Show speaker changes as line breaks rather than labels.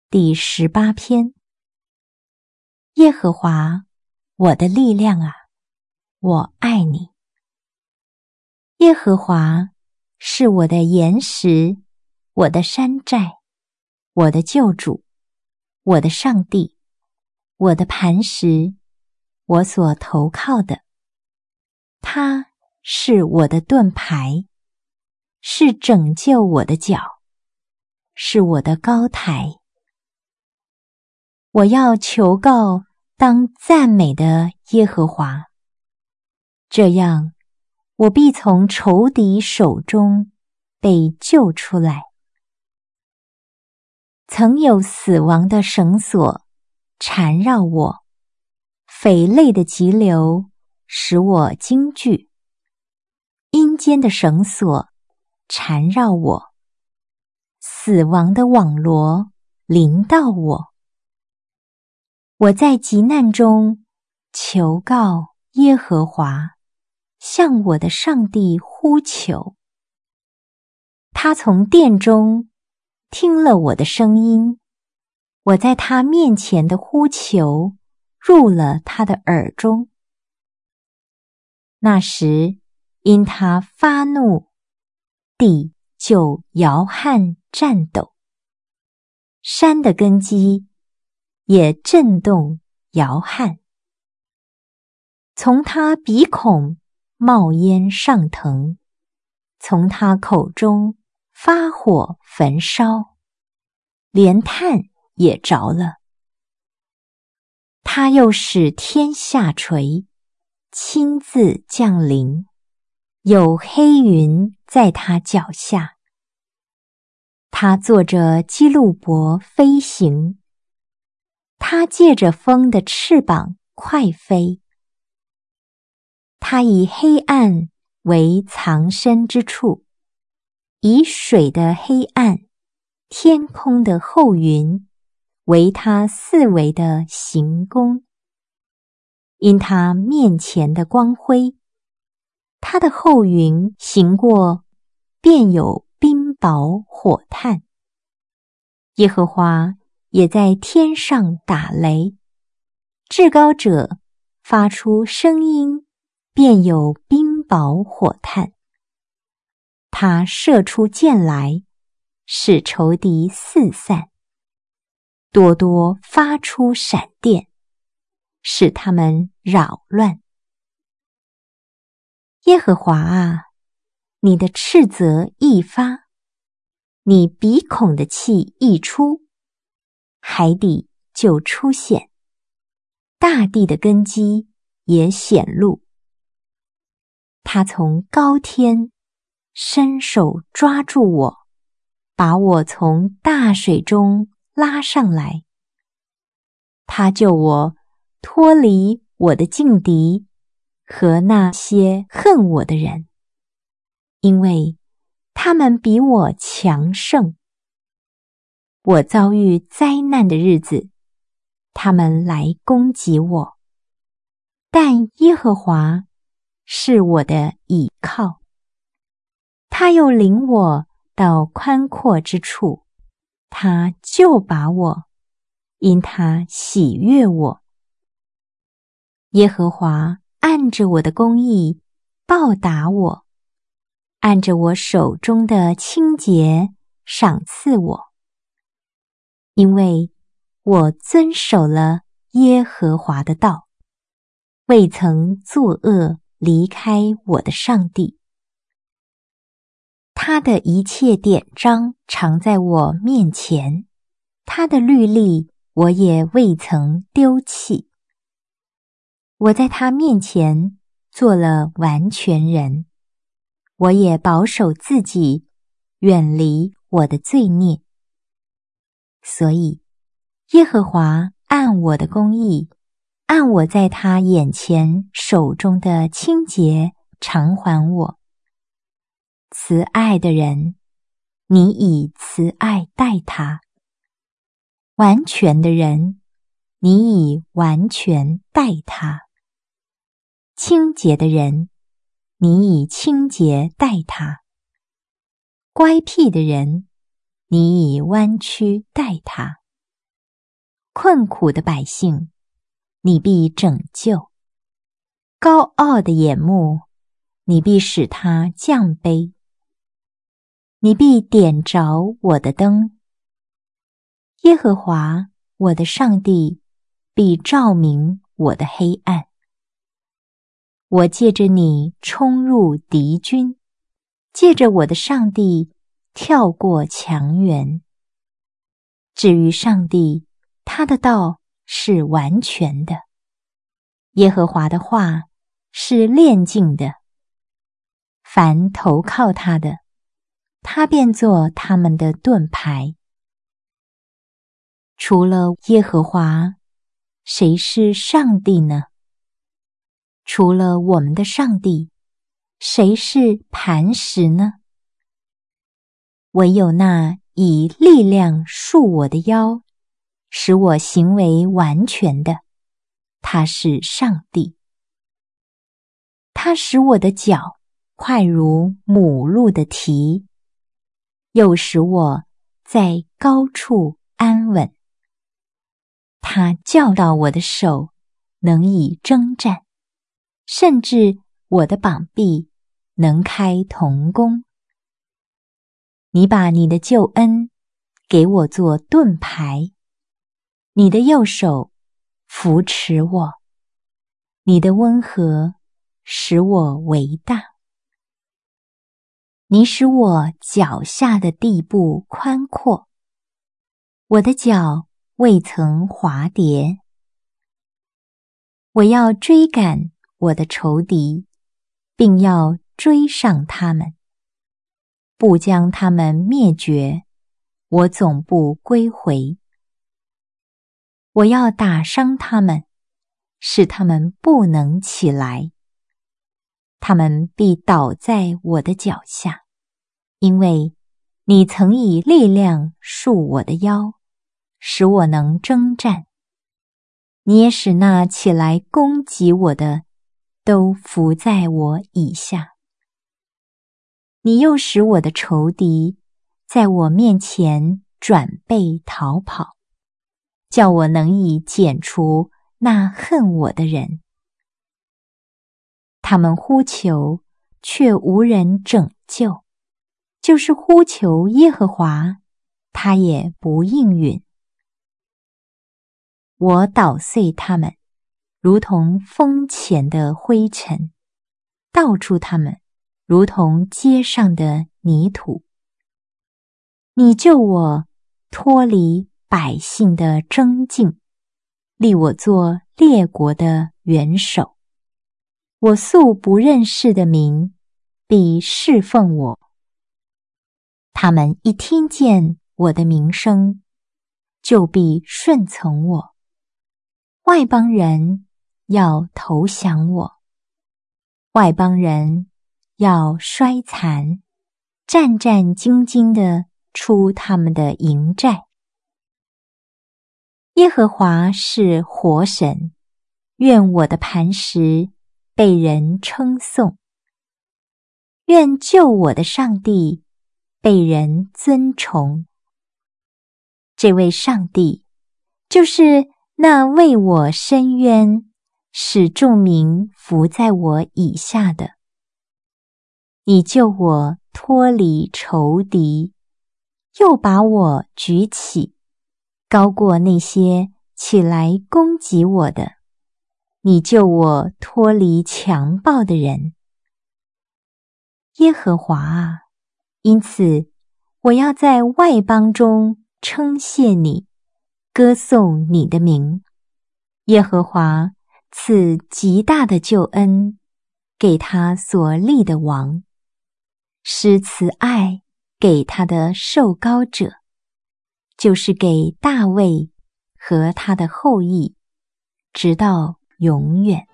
第18篇。耶和华，我的力量啊，我爱你。耶和华是我的岩石，我的山寨，我的救主，我的上帝，我的磐石，我所投靠的。他是我的盾牌，是拯救我的脚，是我的高台。我要求告当赞美的耶和华，这样我必从仇敌手中被救出来。曾有死亡的绳索缠绕我，匪类的急流使我惊惧，阴间的绳索缠绕我，死亡的网罗临到我。我在急难中求告耶和华，向我的上帝呼求。他从殿中听了我的声音，我在他面前的呼求入了他的耳中。那时因他发怒，地就摇撼颤抖，山的根基也震动摇撼。从他鼻孔冒烟上腾，从他口中发火焚烧，连炭也着了。他又使天下垂，亲自降临，有黑云在他脚下。他坐着基路伯飞行，他借着风的翅膀快飞。他以黑暗为藏身之处，以水的黑暗、天空的厚云为他四围的行宫。因他面前的光辉，他的厚云行过，便有冰雹火炭。耶和华也在天上打雷，至高者发出声音，便有冰雹火炭。他射出箭来，使仇敌四散，多多发出闪电，使他们扰乱。耶和华啊，你的斥责一发，你鼻孔的气一出，海底就出现，大地的根基也显露。他从高天伸手抓住我，把我从大水中拉上来。他救我脱离我的劲敌和那些恨我的人，因为他们比我强盛。我遭遇灾难的日子，他们来攻击我，但耶和华是我的倚靠。他又领我到宽阔之处，他救拔我，因他喜悦我。耶和华按着我的公义报答我，按着我手中的清洁赏赐我，因为我遵守了耶和华的道，未曾作恶离开我的上帝。他的一切典章常在我面前，他的律例我也未曾丢弃。我在他面前做了完全人，我也保守自己，远离我的罪孽。所以耶和华按我的公义，按我在他眼前手中的清洁偿还我。慈爱的人，你以慈爱待他；完全的人，你以完全待他；清洁的人，你以清洁待他；乖僻的人，你以弯曲待他。 困苦的百姓，你必拯救；高傲的眼目，你必使他降卑。你必点着我的灯，耶和华我的上帝必照明我的黑暗。我借着你冲入敌军，借着我的上帝跳过墙垣。至于上帝，他的道是完全的，耶和华的话是炼净的。凡投靠他的，他便做他们的盾牌。除了耶和华，谁是上帝呢？除了我们的上帝，谁是磐石呢？唯有那以力量束我的腰，使我行为完全的，他是上帝。他使我的脚快如母鹿的蹄，又使我在高处安稳。他教导我的手能以征战，甚至我的膀臂能开铜弓。你把你的救恩给我做盾牌，你的右手扶持我，你的温和使我为大。你使我脚下的地步宽阔，我的脚未曾滑跌。我要追赶我的仇敌，并要追上他们，不将他们灭绝，我总不归回。我要打伤他们，使他们不能起来，他们必倒在我的脚下，因为你曾以力量束我的腰，使我能征战。你也使那起来攻击我的都伏在我以下。你又使我的仇敌在我面前转背逃跑，叫我能以剪除那恨我的人。他们呼求，却无人拯救，就是呼求耶和华，他也不应允。我捣碎他们，如同风前的灰尘，倒出他们，如同街上的泥土。你救我脱离百姓的争竞，立我做列国的元首。我素不认识的民必侍奉我。他们一听见我的名声，就必顺从我。外邦人要投降我，外邦人要衰残，战战兢兢地出他们的营寨。耶和华是活神，愿我的磐石被人称颂，愿救我的上帝被人尊崇。这位上帝就是那为我伸冤，使众民伏在我以下的。你救我脱离仇敌，又把我举起，高过那些起来攻击我的。你救我脱离强暴的人。耶和华啊，因此我要在外邦中称谢你，歌颂你的名。耶和华赐极大的救恩给他所立的王，施慈爱给他的受膏者，就是给大卫和他的后裔，直到永远。